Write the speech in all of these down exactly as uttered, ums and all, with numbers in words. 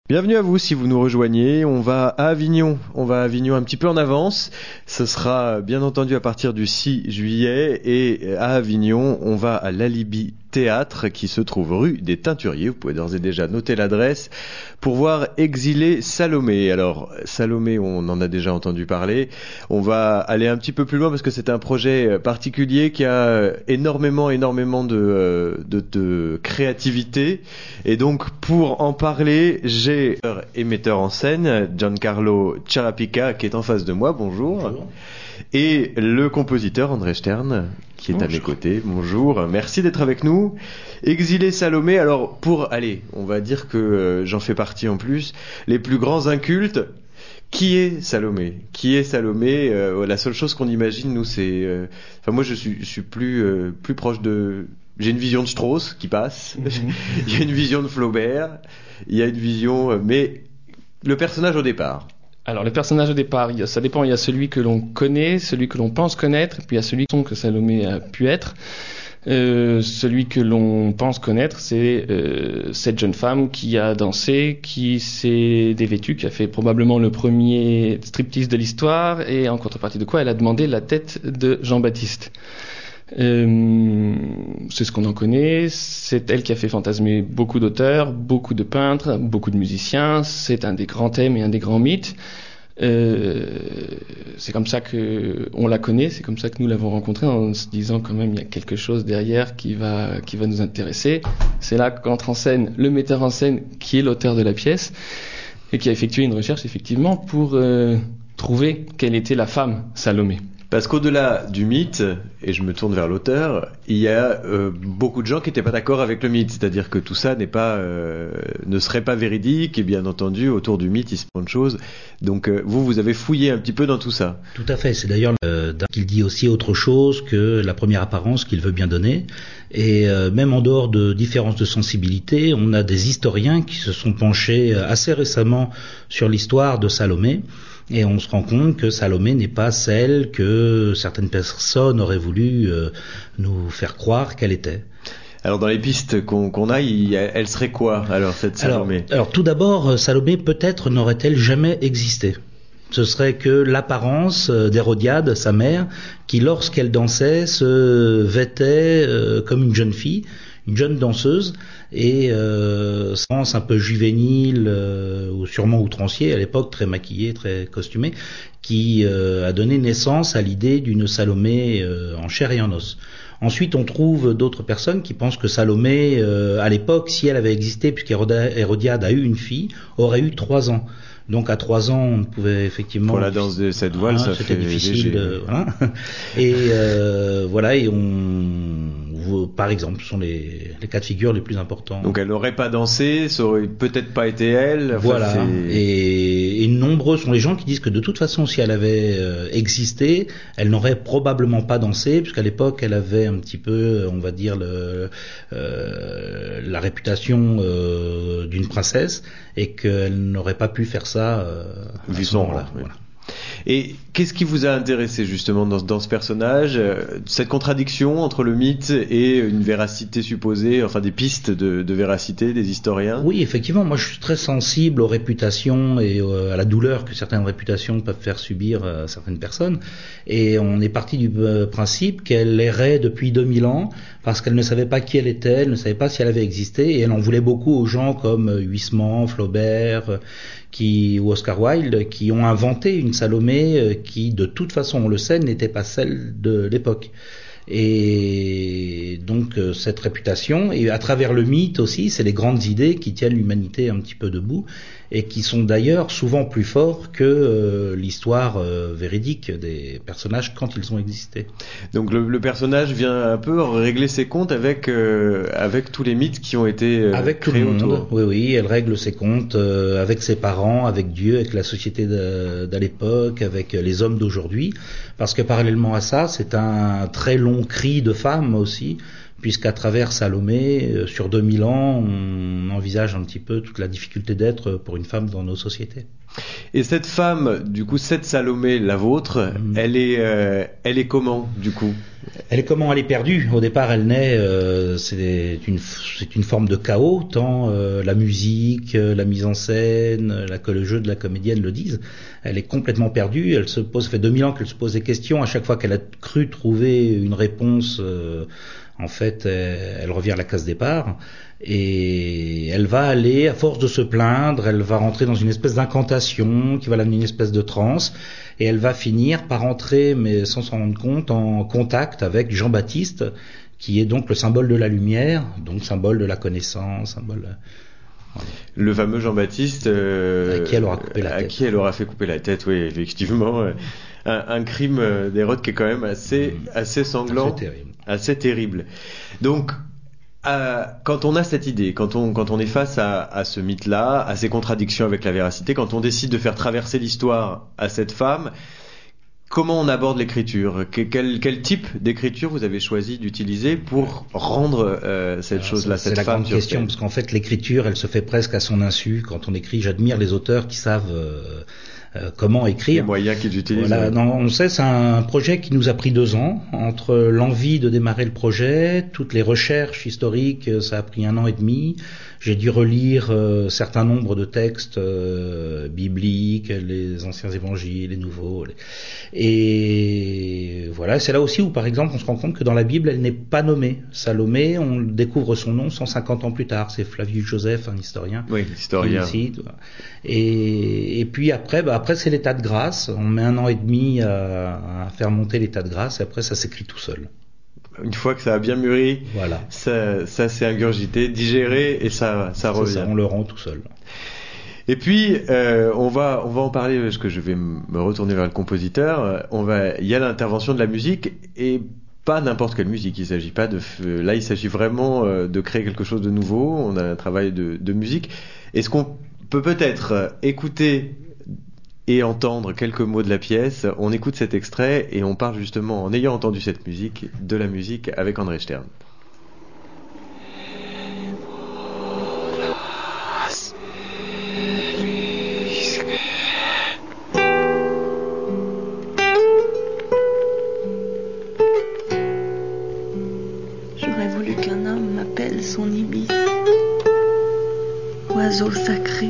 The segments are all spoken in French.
Bienvenue à vous si vous nous rejoignez, on va à Avignon, on va à Avignon un petit peu en avance, ce sera bien entendu à partir du six juillet et à Avignon on va à l'Alibi Théâtre qui se trouve rue des Teinturiers, vous pouvez d'ores et déjà noter l'adresse, pour voir Exilé Salomé. Alors Salomé on en a déjà entendu parler, on va aller un petit peu plus loin parce que c'est un projet particulier qui a énormément énormément de, de, de créativité et donc pour en parler j'ai et metteur en scène Giancarlo Ciarapica qui est en face de moi, bonjour. Bonjour. Et le compositeur André Stern qui est bonjour. À mes côtés, bonjour, merci d'être avec nous. Exilé Salomé, alors pour, allez, on va dire que euh, j'en fais partie en plus, les plus grands incultes. Qui est Salomé ? Qui est Salomé ? euh, La seule chose qu'on imagine, nous, c'est... Euh... Enfin, moi, je suis, je suis plus, euh, plus proche de... J'ai une vision de Strauss qui passe, mm-hmm. Il y a une vision de Flaubert, il y a une vision... Mais le personnage au départ... Alors, le personnage au départ, ça dépend. Il y a celui que l'on connaît, celui que l'on pense connaître, puis il y a celui que Salomé a pu être. Euh, celui que l'on pense connaître, c'est euh, cette jeune femme qui a dansé, qui s'est dévêtue, qui a fait probablement le premier striptease de l'histoire, et en contrepartie de quoi elle a demandé la tête de Jean-Baptiste. Euh, c'est ce qu'on en connaît. C'est elle qui a fait fantasmer beaucoup d'auteurs, beaucoup de peintres, beaucoup de musiciens. C'est un des grands thèmes et un des grands mythes. Euh, c'est comme ça que on la connaît, c'est comme ça que nous l'avons rencontrée en se disant quand même il y a quelque chose derrière qui va qui va nous intéresser. C'est là qu'entre en scène le metteur en scène qui est l'auteur de la pièce et qui a effectué une recherche effectivement pour euh, trouver quelle était la femme Salomé. Parce qu'au-delà du mythe, et je me tourne vers l'auteur, il y a euh, beaucoup de gens qui n'étaient pas d'accord avec le mythe, c'est-à-dire que tout ça n'est pas, euh, ne serait pas véridique, et bien entendu, autour du mythe, il se passe de choses. Donc euh, vous, vous avez fouillé un petit peu dans tout ça. Tout à fait, c'est d'ailleurs euh, qu'il dit aussi autre chose que la première apparence qu'il veut bien donner. Et euh, même en dehors de différences de sensibilité, on a des historiens qui se sont penchés assez récemment sur l'histoire de Salomé. Et on se rend compte que Salomé n'est pas celle que certaines personnes auraient voulu euh, nous faire croire qu'elle était. Alors dans les pistes qu'on, qu'on a, il, elle serait quoi alors cette Salomé ? alors, alors tout d'abord, Salomé peut-être n'aurait-elle jamais existé. Ce serait que l'apparence d'Hérodiade, sa mère, qui lorsqu'elle dansait se vêtait euh, comme une jeune fille, une jeune danseuse, et euh, sens un peu juvénile euh, ou sûrement outrancier à l'époque, très maquillée, très costumée, qui euh, a donné naissance à l'idée d'une Salomé euh, en chair et en os. Ensuite, on trouve d'autres personnes qui pensent que Salomé, euh, à l'époque, si elle avait existé, puisqu'Hérodiade a eu une fille, aurait eu trois ans. Donc à trois ans, on pouvait effectivement... Pour la danse de cette voile, hein, ça c'était fait difficile. De, voilà. Et euh, voilà, et on, par exemple, ce sont les, les cas de figure les plus importants. Donc elle n'aurait pas dansé, ça aurait peut-être pas été elle. Enfin, voilà. C'est... Et, et nombreux sont les gens qui disent que de toute façon, si elle avait euh, existé, elle n'aurait probablement pas dansé, puisqu'à l'époque, elle avait un petit peu, on va dire, le, euh, la réputation euh, d'une princesse, et qu'elle n'aurait pas pu faire ça. Euh, Vu son rang, oui. Voilà. Et qu'est-ce qui vous a intéressé justement dans, dans ce personnage, euh, cette contradiction entre le mythe et une véracité supposée, enfin des pistes de, de véracité des historiens ? Oui, effectivement, moi je suis très sensible aux réputations et euh, à la douleur que certaines réputations peuvent faire subir à certaines personnes. Et on est parti du euh, principe qu'elle errait depuis deux mille ans parce qu'elle ne savait pas qui elle était, elle ne savait pas si elle avait existé, et elle en voulait beaucoup aux gens comme Huysmans, Flaubert, qui, ou Oscar Wilde, qui ont inventé une Salomé qui, de toute façon, on le sait, n'était pas celle de l'époque. Et donc cette réputation, et à travers le mythe aussi, c'est les grandes idées qui tiennent l'humanité un petit peu debout, et qui sont d'ailleurs souvent plus forts que euh, l'histoire euh, véridique des personnages quand ils ont existé. Donc le, le personnage vient un peu régler ses comptes avec euh, avec tous les mythes qui ont été euh, avec créés tout le monde. autour. Oui, oui, elle règle ses comptes euh, avec ses parents, avec Dieu, avec la société de, d'à l'époque, avec les hommes d'aujourd'hui, parce que parallèlement à ça, c'est un très long cri de femme aussi, puisqu'à travers Salomé, euh, sur deux mille ans, on envisage un petit peu toute la difficulté d'être pour une femme dans nos sociétés. Et cette femme, du coup, cette Salomé, la vôtre, mmh. elle est, euh, elle est comment, du coup ? Elle est comment ? Elle est perdue. Au départ, elle naît, euh, c'est une, c'est une forme de chaos, tant euh, la musique, euh, la mise en scène, la, que le jeu de la comédienne le disent. Elle est complètement perdue. Elle se pose, ça fait deux mille ans qu'elle se pose des questions. À chaque fois qu'elle a cru trouver une réponse, euh, en fait, elle, elle revient à la case départ. Et elle va aller, à force de se plaindre, elle va rentrer dans une espèce d'incantation qui va l'amener une espèce de transe, et elle va finir par entrer, mais sans s'en rendre compte, en contact avec Jean-Baptiste, qui est donc le symbole de la lumière, donc symbole de la connaissance, symbole... Voilà. Le fameux Jean-Baptiste, euh, à qui elle aura coupé la à tête. qui elle aura fait couper la tête, oui, effectivement, euh, un, un crime d'Hérode qui est quand même assez, mmh. assez sanglant, assez terrible. assez terrible. Donc, Euh, quand on a cette idée, quand on, quand on est face à, à ce mythe-là, à ces contradictions avec la véracité, quand on décide de faire traverser l'histoire à cette femme, comment on aborde l'écriture ? Quel, quel type d'écriture vous avez choisi d'utiliser pour rendre euh, cette Alors, chose-là, c'est, cette c'est femme ? C'est la grande question, parce qu'en fait, l'écriture, elle se fait presque à son insu. Quand on écrit, j'admire les auteurs qui savent... Euh, Euh, comment écrire. Les moyens qu'ils utilisent. Voilà, oui. non, on sait, c'est un projet qui nous a pris deux ans. Entre l'envie de démarrer le projet, toutes les recherches historiques, ça a pris un an et demi. J'ai dû relire euh, certain nombre de textes euh, bibliques, les anciens évangiles, les nouveaux. Les... Et voilà, c'est là aussi où, par exemple, on se rend compte que dans la Bible, elle n'est pas nommée. Salomé, on découvre son nom cent cinquante ans plus tard. C'est Flavius Joseph, un historien. Oui, historien. Ici, et, et puis après, bah après c'est l'état de grâce. On met un an et demi à, à faire monter l'état de grâce, et après ça s'écrit tout seul. Une fois que ça a bien mûri, voilà. ça, ça s'est ingurgité, digéré, et ça, ça revient. Ça, on le rend tout seul. Et puis, euh, on va, on va en parler parce que je vais me retourner vers le compositeur. On va, il y a l'intervention de la musique, et pas n'importe quelle musique. Il s'agit pas de, là, il s'agit vraiment de créer quelque chose de nouveau. On a un travail de, de musique. Est-ce qu'on peut peut-être écouter et entendre quelques mots de la pièce? On écoute cet extrait et on parle justement, en ayant entendu cette musique, de la musique avec André Stern. J'aurais voulu qu'un homme m'appelle son ibis, oiseau sacré,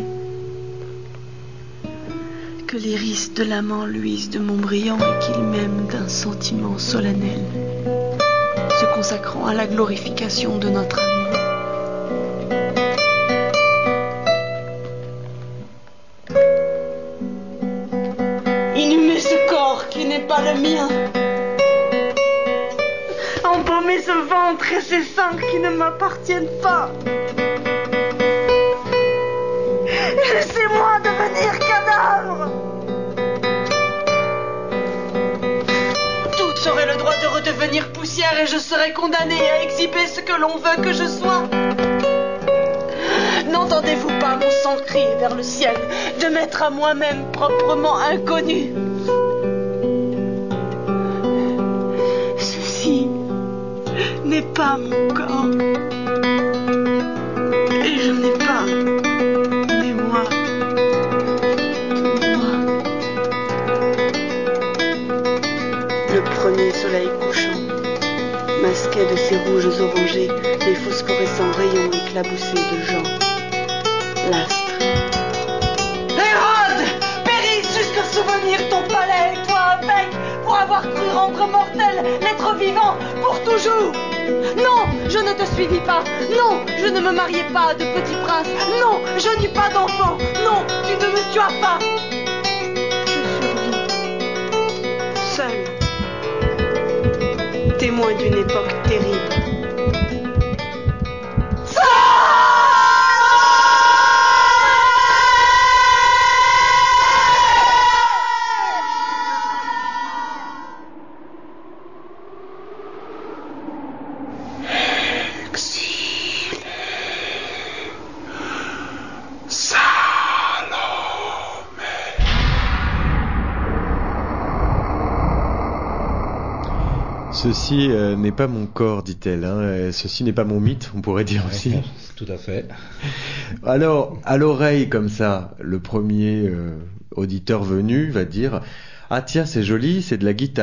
que l'iris de l'amant luise de mon brillant et qu'il m'aime d'un sentiment solennel, se consacrant à la glorification de notre amour. Inhumer ce corps qui n'est pas le mien, embaumer ce ventre et ces seins qui ne m'appartiennent pas. Laissez-moi devenir cadavre. Toutes auraient le droit de redevenir poussière et je serais condamnée à exhiber ce que l'on veut que je sois. N'entendez-vous pas mon sang crier vers le ciel de m'être à moi-même proprement inconnu? Ceci n'est pas mon corps et je n'ai pas mémoire de moi. Le premier soleil couchant masquait de ses rouges orangés les phosphorescents rayons éclaboussés de Jean, l'astre. Hérode, péris jusqu'à souvenir ton palais et toi avec, pour avoir cru rendre mortel l'être vivant pour toujours. Non, je ne te suivis pas. Non, je ne me mariai pas de petit prince. Non, je n'eus pas d'enfant. Non, tu ne me tuas pas. Je survis, seul, témoin d'une époque terrible. Ceci euh, n'est pas mon corps, dit-elle. Hein. Ceci n'est pas mon mythe, on pourrait dire aussi. Tout à fait. Alors, à l'oreille comme ça, le premier euh, auditeur venu va dire « Ah tiens, c'est joli, c'est de la guitare. »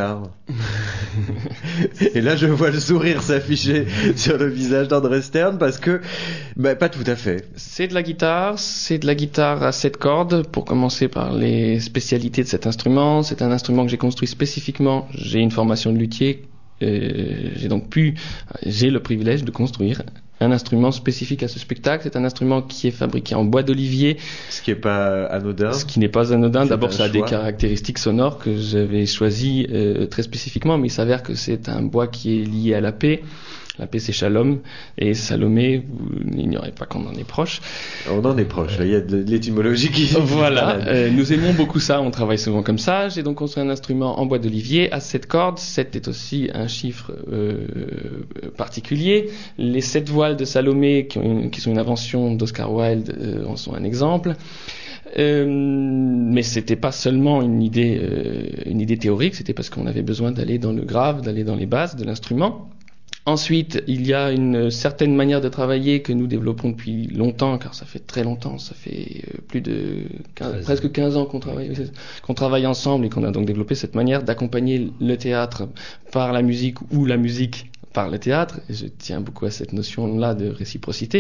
Et là, je vois le sourire s'afficher sur le visage d'André Stern parce que, bah, pas tout à fait. C'est de la guitare, c'est de la guitare à sept cordes, pour commencer par les spécialités de cet instrument. C'est un instrument que j'ai construit spécifiquement. J'ai une formation de luthier. Euh, j'ai donc pu, j'ai le privilège de construire un instrument spécifique à ce spectacle. C'est un instrument qui est fabriqué en bois d'olivier. Ce qui n'est pas anodin. Ce qui n'est pas anodin. C'est D'abord, ça a choix. des caractéristiques sonores que j'avais choisies euh, très spécifiquement, mais il s'avère que c'est un bois qui est lié à la paix. La paix, c'est Shalom. Et Salomé, vous n'ignorez pas qu'on en est proche. On en est proche. Il y a de l'étymologie qui... Voilà. Euh, nous aimons beaucoup ça. On travaille souvent comme ça. J'ai donc construit un instrument en bois d'olivier à sept cordes. sept est aussi un chiffre euh, particulier. Les sept voiles de Salomé, qui, ont une, qui sont une invention d'Oscar Wilde, euh, en sont un exemple. Euh, mais c'était pas seulement une idée, euh, une idée théorique. C'était parce qu'on avait besoin d'aller dans le grave, d'aller dans les bases de l'instrument. Ensuite, il y a une certaine manière de travailler que nous développons depuis longtemps, car ça fait très longtemps, ça fait plus de quinze, presque quinze ans qu'on travaille, qu'on travaille ensemble et qu'on a donc développé cette manière d'accompagner le théâtre par la musique ou la musique par le théâtre. Et je tiens beaucoup à cette notion-là de réciprocité.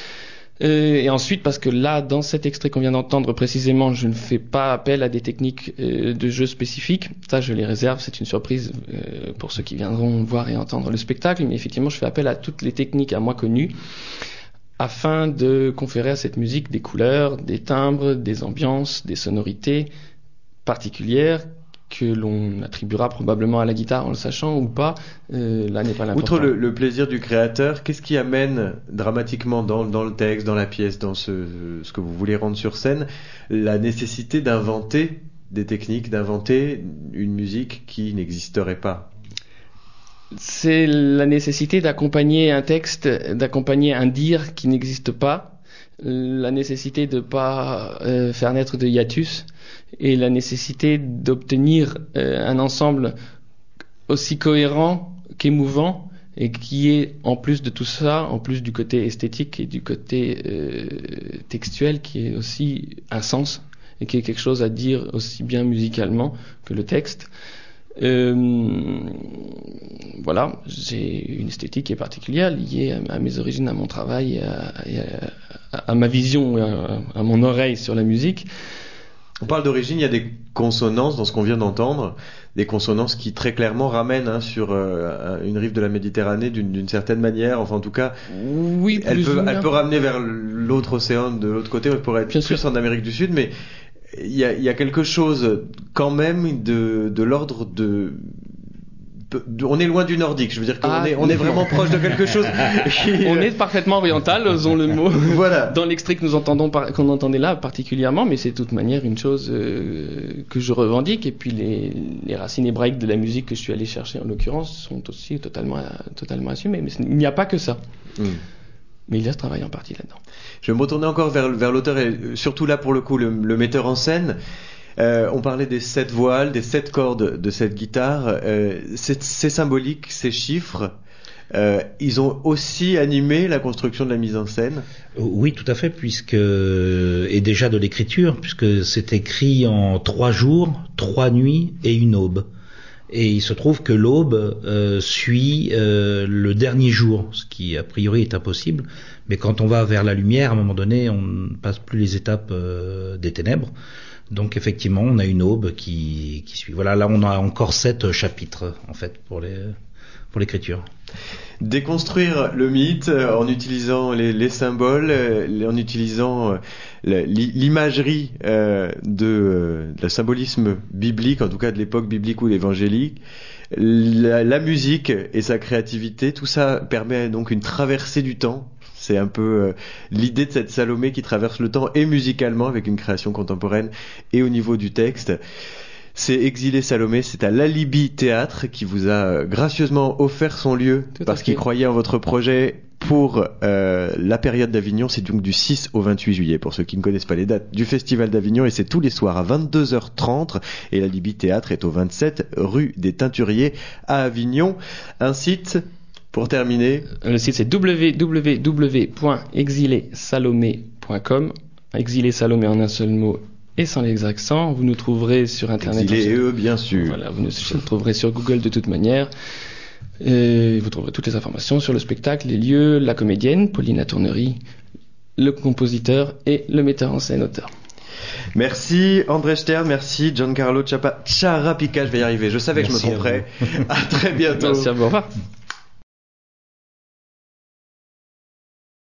Euh, et ensuite, parce que là, dans cet extrait qu'on vient d'entendre précisément, je ne fais pas appel à des techniques euh, de jeu spécifiques. Ça, je les réserve, c'est une surprise euh, pour ceux qui viendront voir et entendre le spectacle. Mais effectivement, je fais appel à toutes les techniques à moi connues afin de conférer à cette musique des couleurs, des timbres, des ambiances, des sonorités particulières que l'on attribuera probablement à la guitare en le sachant ou pas, euh, là n'est pas l'important. Outre le, le plaisir du créateur, qu'est-ce qui amène dramatiquement dans, dans le texte, dans la pièce, dans ce, ce que vous voulez rendre sur scène, la nécessité d'inventer des techniques, d'inventer une musique qui n'existerait pas? C'est la nécessité d'accompagner un texte, d'accompagner un dire qui n'existe pas, la nécessité de ne pas euh, faire naître de hiatus, et la nécessité d'obtenir euh, un ensemble aussi cohérent qu'émouvant et qui est, en plus de tout ça, en plus du côté esthétique et du côté euh, textuel, qui est aussi un sens et qui est quelque chose à dire aussi bien musicalement que le texte. Euh, voilà, j'ai une esthétique qui est particulière liée à, à mes origines, à mon travail, à, à, à, à ma vision, à, à mon oreille sur la musique. On parle d'origine, il y a des consonances dans ce qu'on vient d'entendre, des consonances qui très clairement ramènent hein, sur euh, une rive de la Méditerranée d'une, d'une certaine manière, enfin en tout cas, oui, elle, plus peut, ou elle moins. peut ramener vers l'autre océan de l'autre côté, elle pourrait être Bien plus sûr. en Amérique du Sud, mais il y a, il y a quelque chose quand même de, de l'ordre de... On est loin du nordique, je veux dire qu'on Ah, est, on est vraiment proche de quelque chose qui... On est parfaitement oriental, osons le mot. Voilà. Dans l'extrait que nous entendons, par, qu'on entendait là particulièrement, mais c'est de toute manière une chose euh, que je revendique. Et puis les, les racines hébraïques de la musique que je suis allé chercher en l'occurrence sont aussi totalement, totalement assumées. Mais il n'y a pas que ça. Mm. Mais il y a ce travail en partie là-dedans. Je vais me retourner encore vers, vers l'auteur et surtout là pour le coup le, le metteur en scène. Euh, on parlait des sept voiles, des sept cordes de cette guitare. Euh, c'est, c'est symbolique, ces chiffres. Euh, ils ont aussi animé la construction de la mise en scène. Oui, tout à fait, puisque et déjà de l'écriture, puisque c'est écrit en trois jours, trois nuits et une aube. Et il se trouve que l'aube euh, suit euh, le dernier jour, ce qui a priori est impossible. Mais quand on va vers la lumière, à un moment donné, on ne passe plus les étapes euh, des ténèbres. Donc effectivement, on a une aube qui, qui suit. Voilà, là on a encore sept chapitres en fait pour les pour l'écriture. Déconstruire le mythe euh, en utilisant les, les symboles, euh, en utilisant euh, l'imagerie euh, de, euh, de la symbolisme biblique, en tout cas de l'époque biblique ou évangélique, la, la musique et sa créativité, tout ça permet donc une traversée du temps. C'est un peu euh, l'idée de cette Salomé qui traverse le temps et musicalement avec une création contemporaine et au niveau du texte. C'est Exilé Salomé, c'est à l'Alibi Théâtre qui vous a gracieusement offert son lieu Tout parce qu'il croyait en votre projet pour euh, la période d'Avignon, c'est donc du six au vingt-huit juillet, pour ceux qui ne connaissent pas les dates du Festival d'Avignon, et c'est tous les soirs à vingt-deux heures trente, et l'Alibi Théâtre est au vingt-sept rue des Teinturiers à Avignon. Un site, pour terminer. Le site c'est w w w point exilé salomé point com, Exilé Salomé en un seul mot et sans les accents. Vous nous trouverez sur Internet. Exilé et eux, bien sûr. Voilà, vous nous trouverez sur Google de toute manière. Et vous trouverez toutes les informations sur le spectacle, les lieux, la comédienne, Paulina Tournery, le compositeur et le metteur en scène auteur. Merci André Stern, merci Giancarlo Chapa- Ciarapica, je vais y arriver, je savais Merci que je me tromperais. À, à très bientôt. Merci à vous, au revoir.